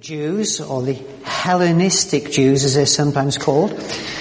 Jews, or the Hellenistic Jews as they're sometimes called,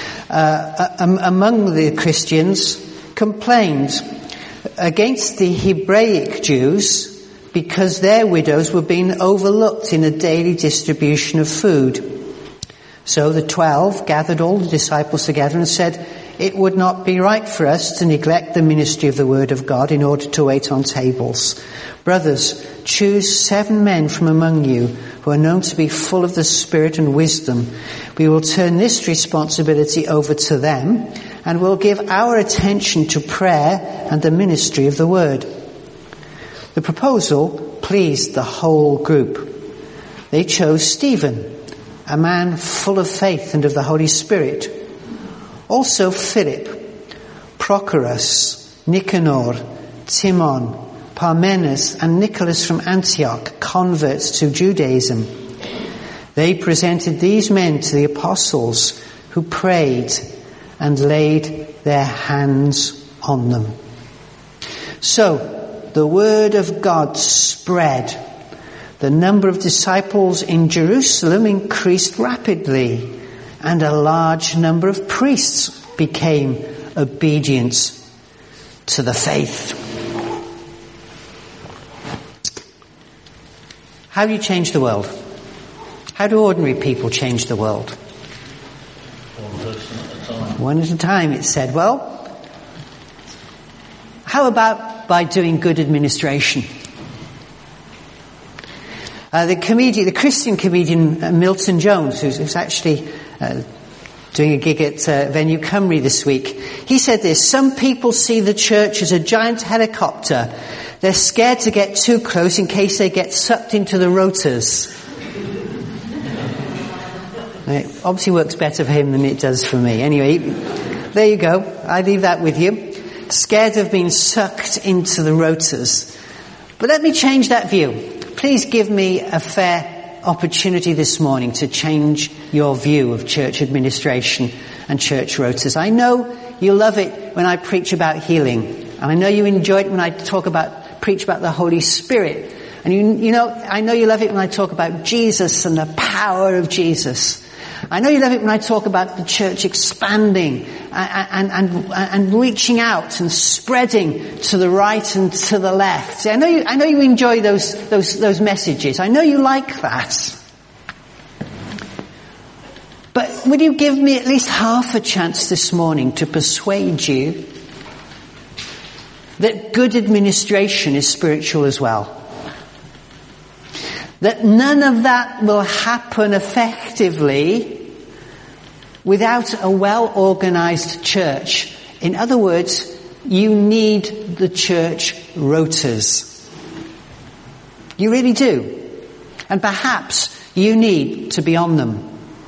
among the Christians complained against the Hebraic Jews because their widows were being overlooked in the daily distribution of food. So the 12 gathered all the disciples together and said, "It would not be right for us to neglect the ministry of the word of God in order to wait on tables. Brothers, choose 7 men from among you who are known to be full of the Spirit and wisdom. We will turn this responsibility over to them and will give our attention to prayer and the ministry of the word." The proposal pleased the whole group. They chose Stephen, a man full of faith and of the Holy Spirit. Also Philip, Prochorus, Nicanor, Timon, Parmenas, and Nicholas from Antioch, converts to Judaism. They presented these men to the apostles, who prayed and laid their hands on them. So the word of God spread. The number of disciples in Jerusalem increased rapidly, and a large number of priests became obedient to the faith. How do you change the world? How do ordinary people change the world? One at a time, it said. Well, how about by doing good administration? The Christian comedian Milton Jones, who's actually doing a gig at Venue Cymru this week, he said this: "Some people see the church as a giant helicopter. They're scared to get too close in case they get sucked into the rotors." It obviously works better for him than it does for me. Anyway, there you go. I leave that with you. Scared of being sucked into the rotors. But let me change that view. Please give me a fair opportunity this morning to change your view of church administration and church rotors. I know you love it when I preach about healing. And I know you enjoy it when I preach about the Holy Spirit. And I know you love it when I talk about Jesus and the power of Jesus. I know you love it when I talk about the church expanding and reaching out and spreading to the right and to the left. I know you enjoy those messages. I know you like that. But will you give me at least half a chance this morning to persuade you that good administration is spiritual as well? That none of that will happen effectively without a well-organized church. In other words, you need the church rotors. You really do. And perhaps you need to be on them.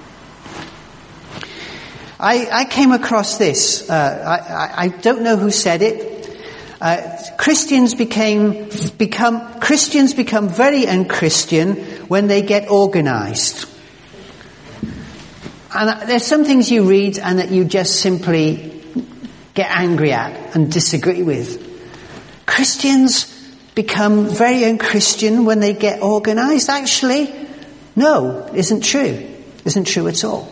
I came across this. I don't know who said it. Christians become very unchristian when they get organized. And there's some things you read and that you just simply get angry at and disagree with. Christians become very unchristian when they get organized. Actually, no, isn't true. Isn't true at all.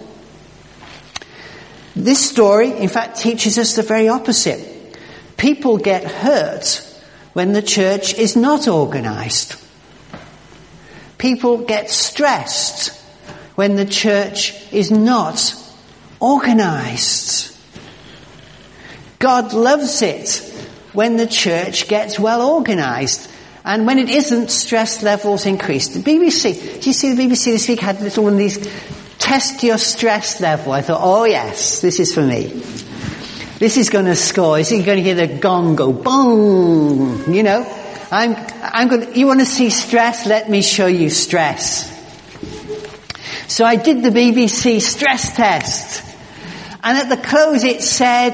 This story, in fact, teaches us the very opposite. People get hurt when the church is not organized. People get stressed when the church is not organized. God loves it when the church gets well organized. And when it isn't, stress levels increase. The BBC, do you see the BBC this week had a little one of these, test your stress level? I thought, oh yes, this is for me. This is going to score. This is going to hear the gong go boom. You know, you want to see stress? Let me show you stress. So I did the BBC stress test. And at the close it said,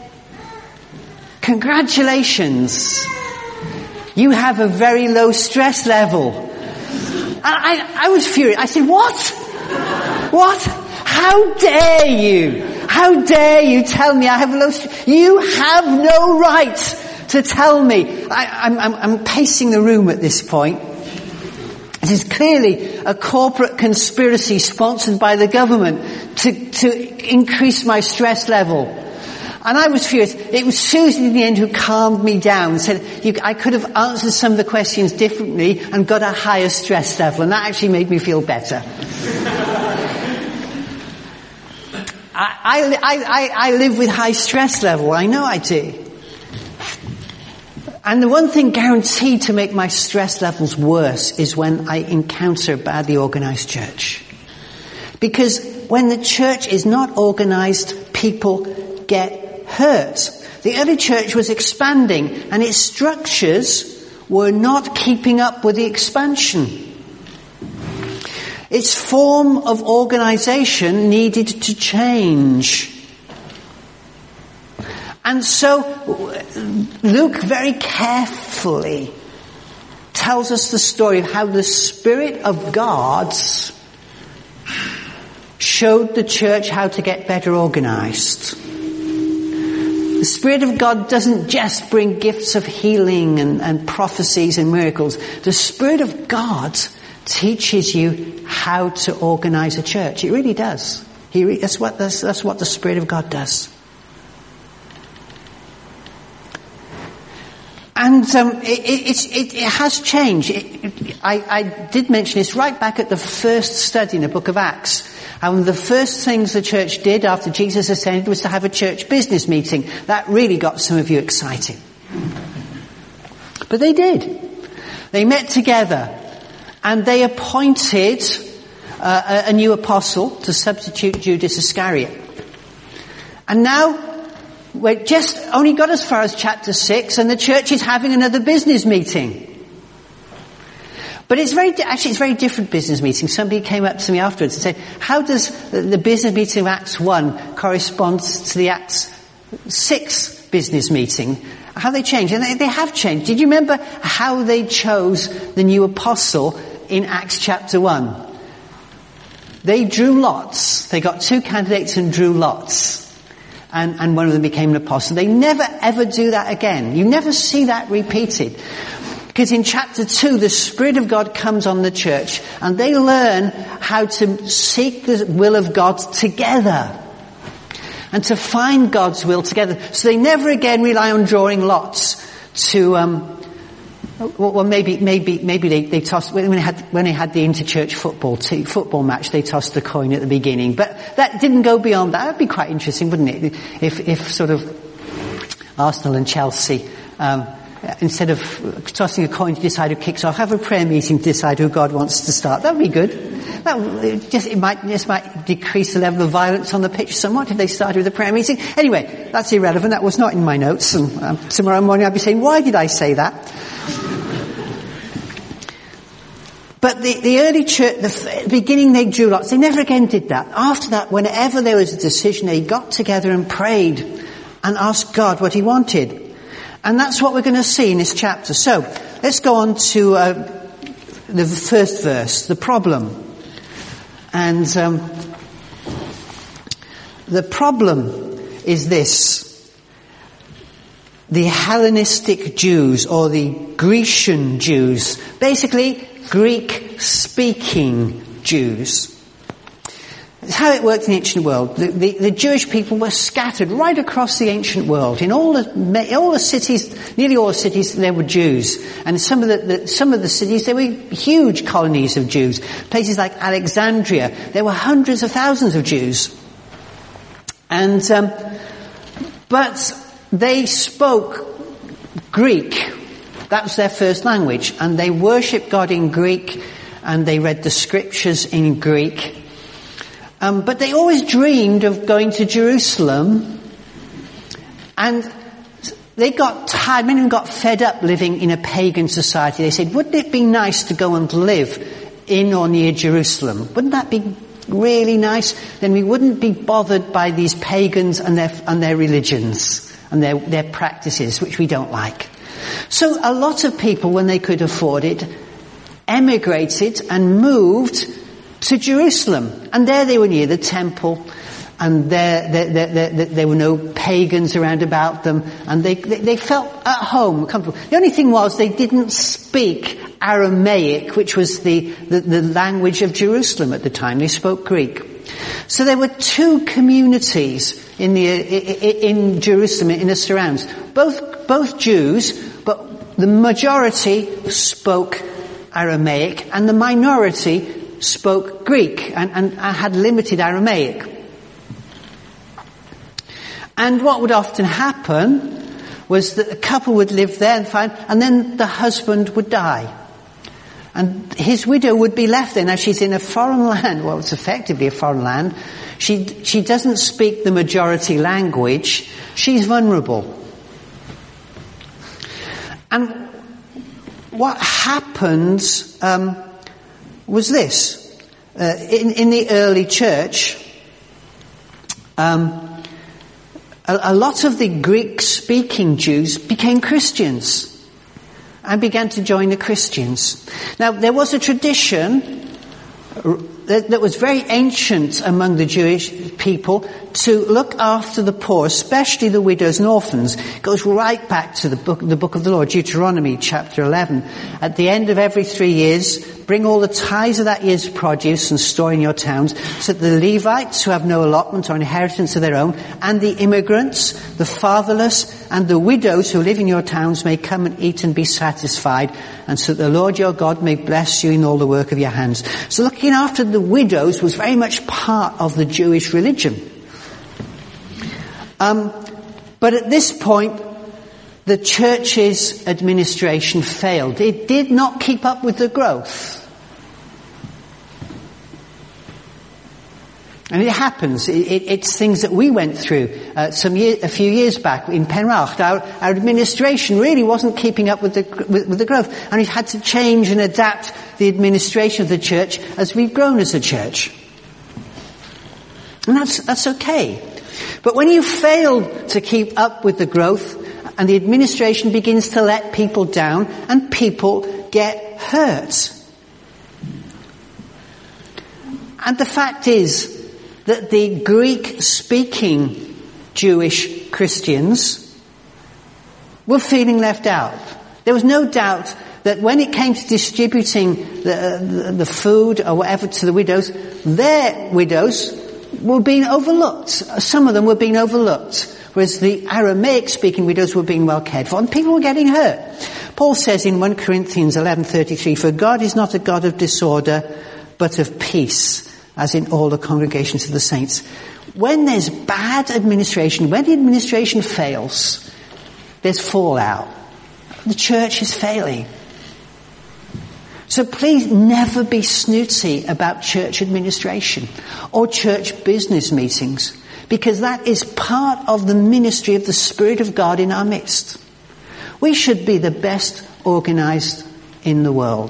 "Congratulations. You have a very low stress level." And I was furious. I said, what? What? How dare you? How dare you tell me I have low stress? You have no right to tell me. I'm pacing the room at this point. It is clearly a corporate conspiracy sponsored by the government to increase my stress level. And I was furious. It was Susan in the end who calmed me down and said, I could have answered some of the questions differently and got a higher stress level, and that actually made me feel better. I live with high stress level. I know I do. And the one thing guaranteed to make my stress levels worse is when I encounter a badly organized church. Because when the church is not organized, people get hurt. The early church was expanding and its structures were not keeping up with the expansion. Its form of organization needed to change. And so Luke very carefully tells us the story of how the Spirit of God showed the church how to get better organized. The Spirit of God doesn't just bring gifts of healing and prophecies and miracles. The Spirit of God teaches you how to organize a church. It really does. That's what the Spirit of God does. And it has changed. I did mention this right back at the first study in the book of Acts. And the first things the church did after Jesus ascended was to have a church business meeting. That really got some of you excited. But they did. They met together and they appointed a new apostle to substitute Judas Iscariot. And now we've just only got as far as chapter 6 and the church is having another business meeting. But it's a very different business meeting. Somebody came up to me afterwards and said, how does the business meeting of Acts 1 correspond to the Acts 6 business meeting? How they changed? And they have changed. Did you remember how they chose the new apostle in Acts chapter 1? They drew lots. They got 2 candidates and drew lots. And one of them became an apostle. They never ever do that again. You never see that repeated. Because in chapter 2, the Spirit of God comes on the church and they learn how to seek the will of God together. And to find God's will together. So they never again rely on drawing lots to, well maybe they tossed, when they had the interchurch football match, they tossed the coin at the beginning. But that didn't go beyond that. That'd be quite interesting, wouldn't it? If sort of Arsenal and Chelsea, instead of tossing a coin to decide who kicks off, have a prayer meeting to decide who God wants to start. That would be good. It might decrease the level of violence on the pitch somewhat if they started with a prayer meeting. Anyway, that's irrelevant. That was not in my notes. And tomorrow morning I'll be saying, why did I say that? But the early church, the beginning they drew lots. They never again did that. After that, whenever there was a decision, they got together and prayed and asked God what he wanted. And that's what we're going to see in this chapter. So, let's go on to the first verse, the problem. And the problem is this. The Hellenistic Jews, or the Grecian Jews, basically Greek-speaking Jews. It's how it worked in the ancient world. The Jewish people were scattered right across the ancient world. In all the cities, nearly all the cities, there were Jews. And some of the cities, there were huge colonies of Jews. Places like Alexandria, there were hundreds of thousands of Jews. And, but they spoke Greek. That was their first language. And they worshipped God in Greek, and they read the scriptures in Greek. But they always dreamed of going to Jerusalem, and they got tired, many of them got fed up living in a pagan society. They said, wouldn't it be nice to go and live in or near Jerusalem? Wouldn't that be really nice? Then we wouldn't be bothered by these pagans and their religions and their practices, which we don't like. So a lot of people, when they could afford it, emigrated and moved to Jerusalem. And there they were near the temple, and there were no pagans around about them, and they felt at home, comfortable. The only thing was they didn't speak Aramaic, which was the language of Jerusalem at the time. They spoke Greek. So there were two communities in Jerusalem, in the surrounds. Both Jews, but the majority spoke Aramaic, and the minority spoke Greek and had limited Aramaic. And what would often happen was that a couple would live there and then the husband would die. And his widow would be left there. Now she's in a foreign land. Well, it's effectively a foreign land. She doesn't speak the majority language. She's vulnerable. And what happened was this. In the early church, a lot of the Greek-speaking Jews became Christians and began to join the Christians. Now, there was a tradition that was very ancient among the Jewish people to look after the poor, especially the widows and orphans. It goes right back to the book of the Lord, Deuteronomy chapter 11. At the end of every 3 years, bring all the tithes of that year's produce and store in your towns, so that the Levites who have no allotment or inheritance of their own, and the immigrants, the fatherless, and the widows who live in your towns may come and eat and be satisfied, and so that the Lord your God may bless you in all the work of your hands. So looking after the widows was very much part of the Jewish religion. But at this point, the church's administration failed. It did not keep up with the growth. And it happens. It's things that we went through a few years back in Penrach. Our administration really wasn't keeping up with the growth, and we've had to change and adapt the administration of the church as we've grown as a church. And that's okay. But when you fail to keep up with the growth, and the administration begins to let people down, and people get hurt. And the fact is that the Greek-speaking Jewish Christians were feeling left out. There was no doubt that when it came to distributing the food or whatever to the widows, their widows were being overlooked. Some of them were being overlooked, whereas the Aramaic-speaking widows were being well cared for, and people were getting hurt. Paul says in 1 Corinthians 11:33, "For God is not a God of disorder, but of peace, as in all the congregations of the saints." When there's bad administration, when the administration fails, there's fallout. The church is failing. So please never be snooty about church administration or church business meetings, because that is part of the ministry of the Spirit of God in our midst. We should be the best organized in the world.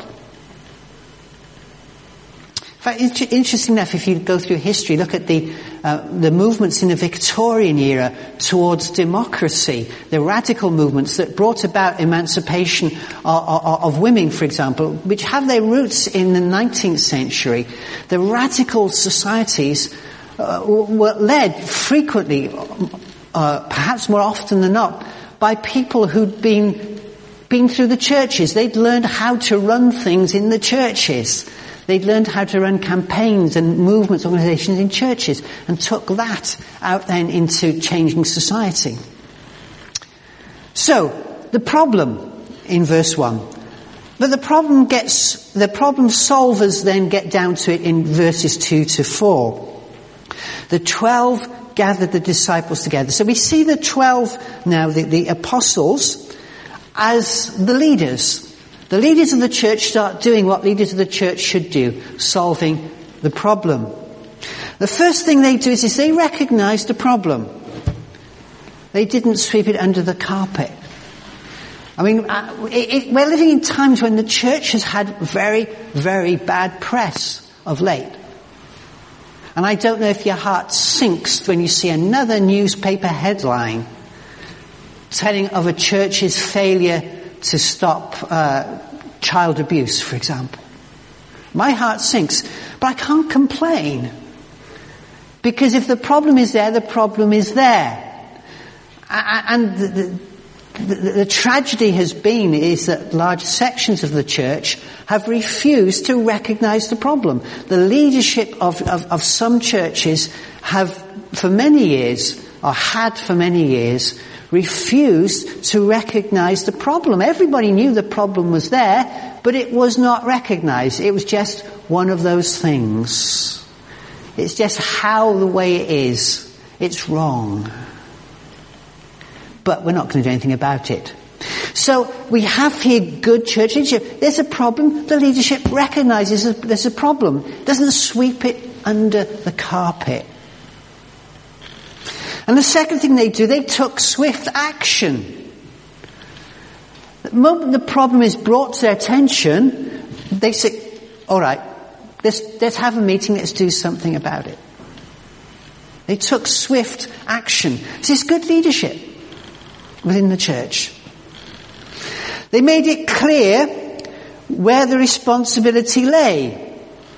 In fact, interesting enough, if you go through history, look at the movements in the Victorian era towards democracy, the radical movements that brought about emancipation of women, for example, which have their roots in the 19th century. The radical societies were led frequently, perhaps more often than not, by people who'd been through the churches. They'd learned how to run things in the churches. They'd learned how to run campaigns and movements, organizations in churches, and took that out then into changing society. So, the problem in verse 1. But the problem solvers then get down to it in verses 2 to 4. The 12 gathered the disciples together. So we see the 12 now, the apostles, as the leaders. The leaders of the church start doing what leaders of the church should do, solving the problem. The first thing they do is they recognize the problem. They didn't sweep it under the carpet. I mean, we're living in times when the church has had very, very bad press of late. And I don't know if your heart sinks when you see another newspaper headline telling of a church's failure to stop child abuse, for example. My heart sinks, but I can't complain. Because if the problem is there, the problem is there. And the tragedy has been is that large sections of the church have refused to recognize the problem. The leadership of some churches have for many years, or had for many years, refused to recognize the problem. Everybody knew the problem was there, but it was not recognized. It was just one of those things. It's just how the way it is. It's wrong. But we're not going to do anything about it. So we have here good church leadership. There's a problem. The leadership recognizes that there's a problem. It doesn't sweep it under the carpet. And the second thing they do, they took swift action. The moment the problem is brought to their attention, they say, all right, let's have a meeting, let's do something about it. They took swift action. This is good leadership within the church. They made it clear where the responsibility lay.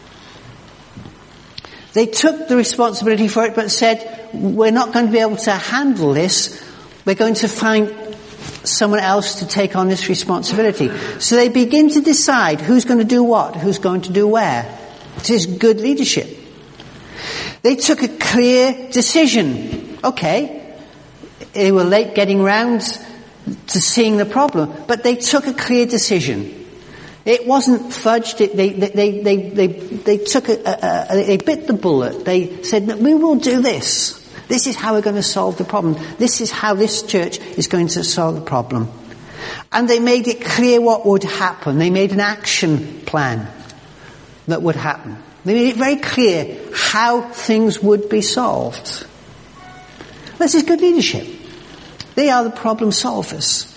They took the responsibility for it but said, we're not going to be able to handle this. We're going to find someone else to take on this responsibility. So they begin to decide who's going to do what, who's going to do where. This is good leadership. They took a clear decision. Okay, they were late getting round to seeing the problem, but they took a clear decision. It wasn't fudged. They took they bit the bullet. They said, no, we will do this. This is how we're going to solve the problem. This is how this church is going to solve the problem. And they made it clear what would happen. They made an action plan that would happen. They made it very clear how things would be solved. This is good leadership. They are the problem solvers.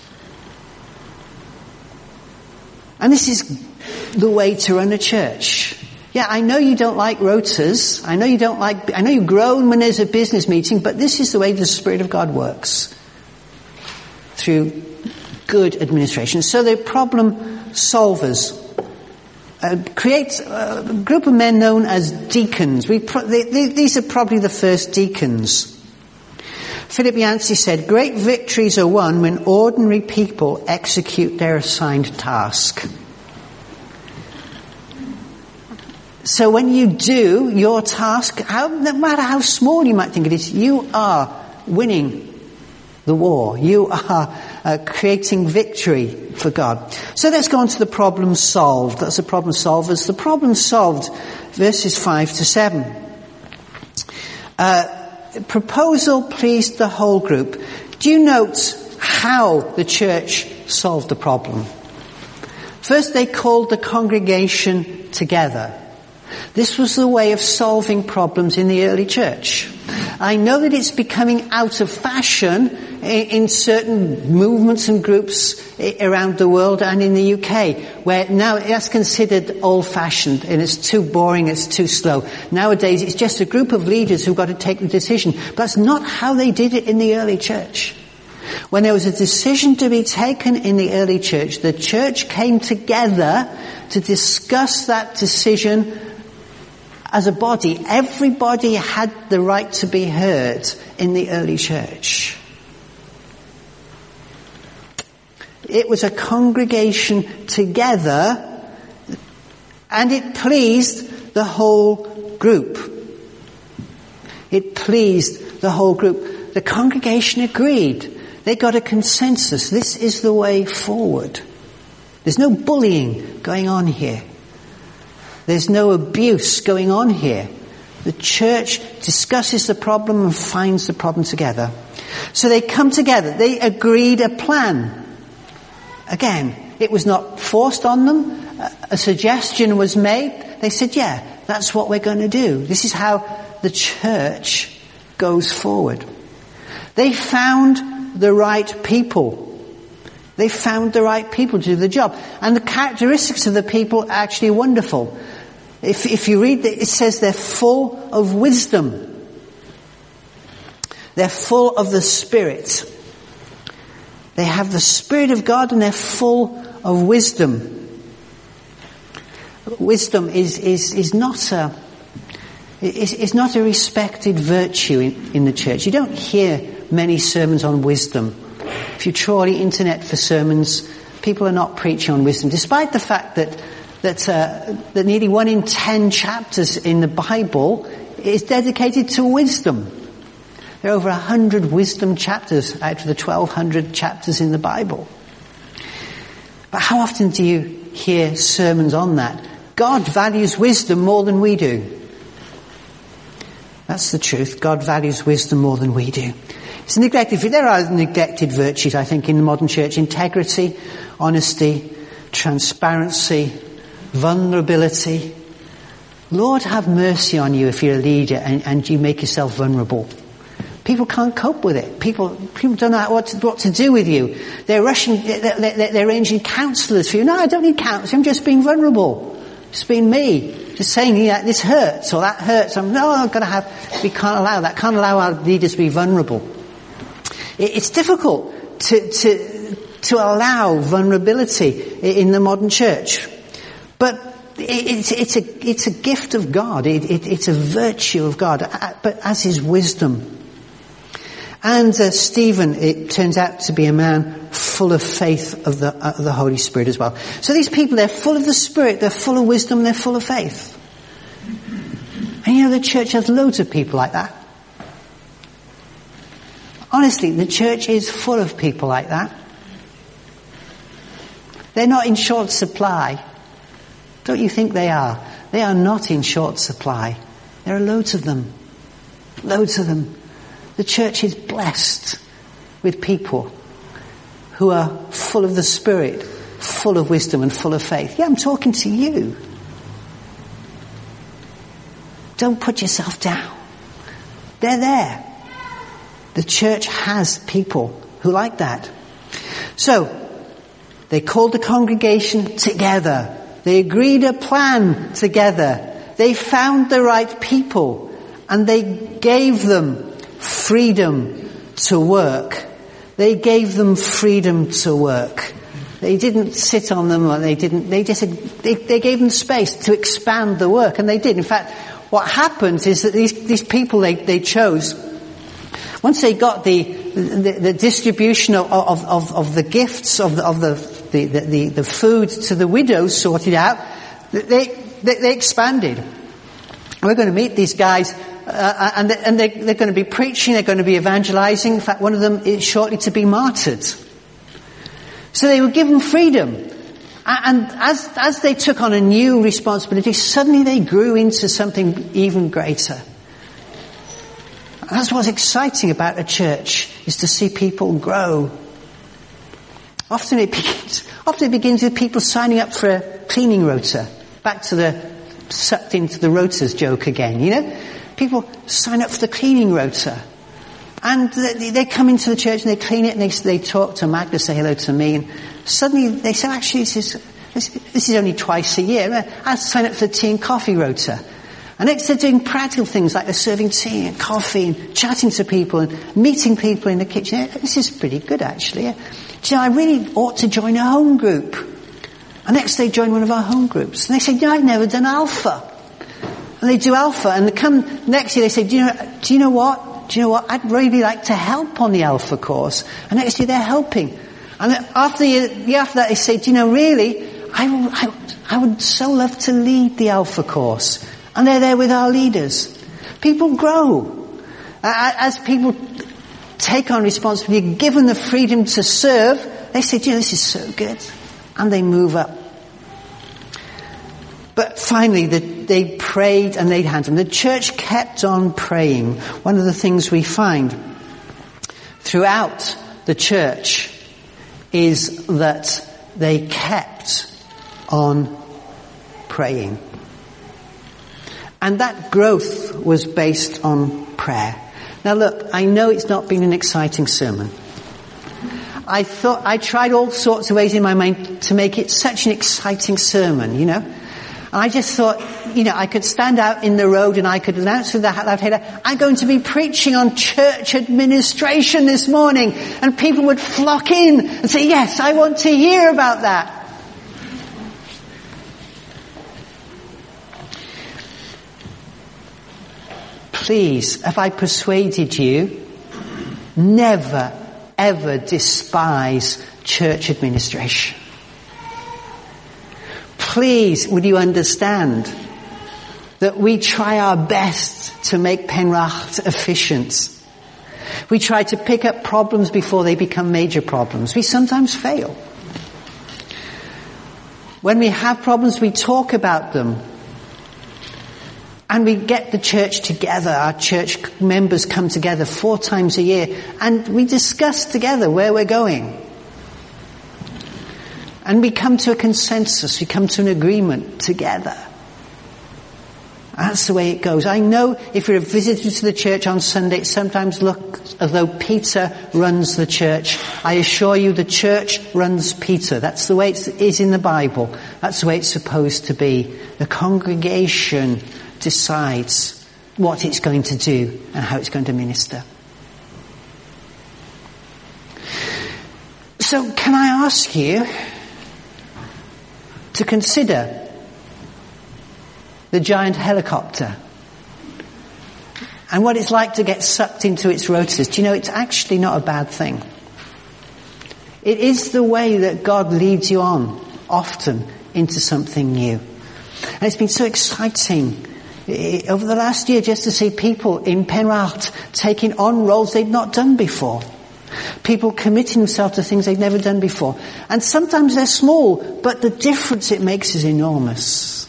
And this is the way to run a church. Yeah, I know you don't like rotas. I know you groan when there's a business meeting, but this is the way the Spirit of God works. Through good administration. So they're problem solvers. Create a group of men known as deacons. These are probably the first deacons. Philip Yancey said, great victories are won when ordinary people execute their assigned task. So when you do your task, no matter how small you might think it is, you are winning the war. You are creating victory for God. So let's go on to the problem solved. That's the problem solvers. The problem solved, verses 5 to 7. Proposal pleased the whole group. Do you note how the church solved the problem? First, they called the congregation together. This was the way of solving problems in the early church. I know that it's becoming out of fashion in certain movements and groups around the world and in the UK, where now that's considered old-fashioned and it's too boring, it's too slow. Nowadays it's just a group of leaders who've got to take the decision. But that's not how they did it in the early church. When there was a decision to be taken in the early church, the church came together to discuss that decision as a body. Everybody had the right to be heard in the early church. It was a congregation together, and it pleased the whole group. It pleased the whole group. The congregation agreed. They got a consensus. This is the way forward. There's no bullying going on here. There's no abuse going on here. The church discusses the problem and finds the problem together. So they come together. They agreed a plan. Again, it was not forced on them. A suggestion was made. They said, yeah, that's what we're going to do. This is how the church goes forward. They found the right people. They found the right people to do the job. And the characteristics of the people are actually wonderful. If you read it says they're full of wisdom. They're full of the Spirit. They have the Spirit of God and they're full of wisdom. Wisdom is not It's not a respected virtue in the church. You don't hear many sermons on wisdom. If you try the internet for sermons, people are not preaching on wisdom, despite the fact that nearly 1 in 10 chapters in the Bible is dedicated to wisdom. There are over 100 wisdom chapters out of the 1,200 chapters in the Bible. But how often do you hear sermons on that? God values wisdom more than we do. That's the truth. God values wisdom more than we do. It's neglected. There are neglected virtues, I think, in the modern church. Integrity, honesty, transparency, vulnerability. Lord, have mercy on you if you're a leader and you make yourself vulnerable. People can't cope with it. People don't know what to do with you. They're arranging counsellors for you. No, I don't need counsellors. I'm just being vulnerable. Just being me. Just saying, yeah, this hurts or that hurts. We can't allow that. Can't allow our leaders to be vulnerable. It's difficult to allow vulnerability in the modern church. But it's a gift of God. It's a virtue of God. But as is wisdom. And Stephen, it turns out to be a man full of faith of the Holy Spirit as well. So these people, they're full of the Spirit, they're full of wisdom, they're full of faith. And you know, the church has loads of people like that. Honestly, the church is full of people like that. They're not in short supply. Don't you think they are? They are not in short supply. There are loads of them. Loads of them. The church is blessed with people who are full of the Spirit, full of wisdom and full of faith. Yeah, I'm talking to you. Don't put yourself down. They're there. The church has people who like that. So, they called the congregation together. They agreed a plan together. They found the right people and they gave them freedom to work. They gave them freedom to work. They didn't sit on them, or they gave them space to expand the work, and they did. In fact, what happened is that these people they chose, once they got the distribution of the gifts of the food to the widows sorted out, they expanded. We're going to meet these guys. And they're going to be preaching, they're going to be evangelizing. In fact, one of them is shortly to be martyred. So they were given freedom. And as they took on a new responsibility, suddenly they grew into something even greater. And that's what's exciting about a church, is to see people grow. Often it begins with people signing up for a cleaning rota. Back to the sucked into the rotas joke again, you know? People sign up for the cleaning rota. And they come into the church and they clean it and they talk to Magda, say hello to me, and suddenly they say, actually, this is only twice a year. I'll sign up for the tea and coffee rota. And next they're doing practical things like they're serving tea and coffee and chatting to people and meeting people in the kitchen. This is pretty good, actually. Do you know, I really ought to join a home group. And next they join one of our home groups. And they say, no, I've never done Alpha. And they do Alpha, and they come next year, they say, do you know what? I'd really like to help on the Alpha course. And next year they're helping. And after that they say, do you know, really, I would so love to lead the Alpha course. And they're there with our leaders. People grow. As people take on responsibility, given the freedom to serve, they say, do you know, this is so good. And they move up. But finally, they prayed and laid hands on them. The church kept on praying. One of the things we find throughout the church is that they kept on praying. And that growth was based on prayer. Now look, I know it's not been an exciting sermon. I tried all sorts of ways in my mind to make it such an exciting sermon, you know. And I just thought, you know, I could stand out in the road and I could announce with the loud header, I'm going to be preaching on church administration this morning. And people would flock in and say, yes, I want to hear about that. please, have I persuaded you? Never, ever despise church administration. Please, would you understand that we try our best to make Penrach efficient. We try to pick up problems before they become major problems. We sometimes fail. When we have problems, we talk about them. And we get the church together. Our church members come together 4 times a year. And we discuss together where we're going. And we come to a consensus. We come to an agreement together. That's the way it goes. I know if you're a visitor to the church on Sunday, it sometimes looks as though Peter runs the church. I assure you the church runs Peter. That's the way it is in the Bible. That's the way it's supposed to be. The congregation decides what it's going to do and how it's going to minister. So can I ask you to consider the giant helicopter and what it's like to get sucked into its rotors? Do you know, it's actually not a bad thing. It is the way that God leads you on, often, into something new. And it's been so exciting over the last year just to see people in Penrach taking on roles they'd not done before. People committing themselves to things they've never done before. And sometimes they're small, but the difference it makes is enormous.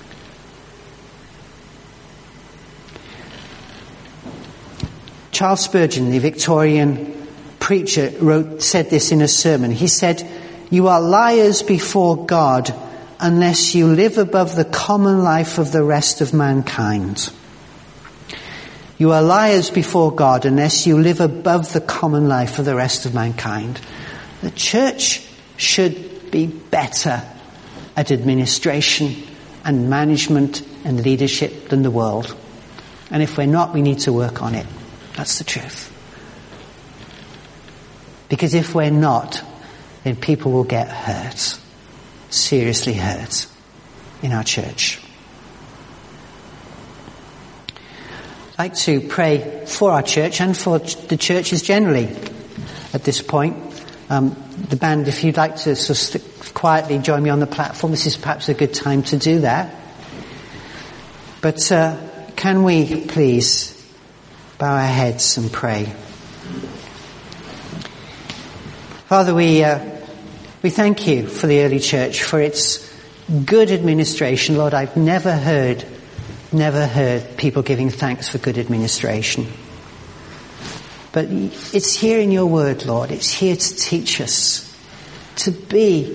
Charles Spurgeon, the Victorian preacher, said this in a sermon. He said, "You are liars before God unless you live above the common life of the rest of mankind." You are liars before God unless you live above the common life of the rest of mankind. The church should be better at administration and management and leadership than the world. And if we're not, we need to work on it. That's the truth. Because if we're not, then people will get hurt, seriously hurt, in our church. I'd like to pray for our church and for the churches generally at this point. The band, if you'd like to quietly join me on the platform, this is perhaps a good time to do that. But can we please bow our heads and pray? Father, we thank you for the early church, for its good administration. Lord, I've never heard people giving thanks for good administration. But it's here in your word, Lord. It's here to teach us to be,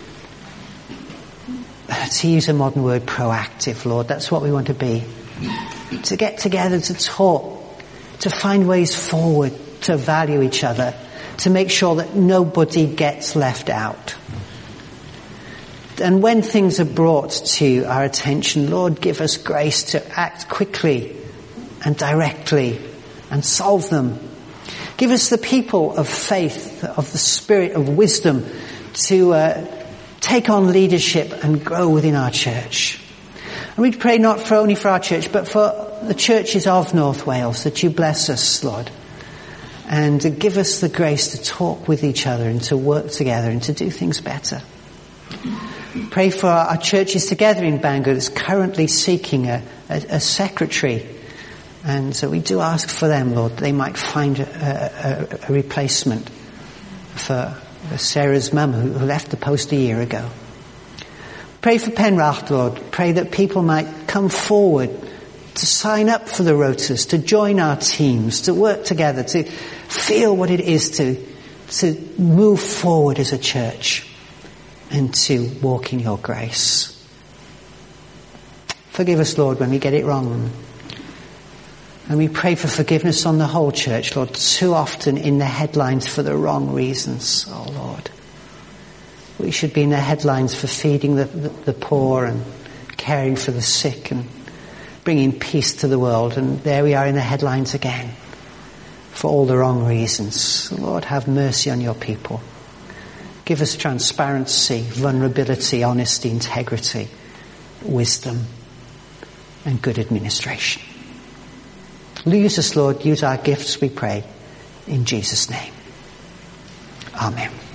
to use a modern word, proactive, Lord. That's what we want to be. To get together, to talk, to find ways forward, to value each other, to make sure that nobody gets left out. And when things are brought to our attention, Lord, give us grace to act quickly and directly and solve them. Give us the people of faith, of the spirit of wisdom to take on leadership and grow within our church. And we pray not only for our church, but for the churches of North Wales, that you bless us, Lord, and give us the grace to talk with each other and to work together and to do things better. Pray for our churches together in Bangor that's currently seeking a secretary. And so we do ask for them, Lord, they might find a replacement for Sarah's mum who left the post a year ago. Pray for Penrach, Lord. Pray that people might come forward to sign up for the rotas, to join our teams, to work together, to feel what it is to move forward as a church and to walk in your grace. Forgive us, Lord, when we get it wrong. And we pray for forgiveness on the whole church, Lord, too often in the headlines for the wrong reasons, oh Lord. We should be in the headlines for feeding the poor and caring for the sick and bringing peace to the world. And there we are in the headlines again for all the wrong reasons. Lord, have mercy on your people. Give us transparency, vulnerability, honesty, integrity, wisdom, and good administration. Use us, Lord. Use our gifts, we pray. In Jesus' name. Amen.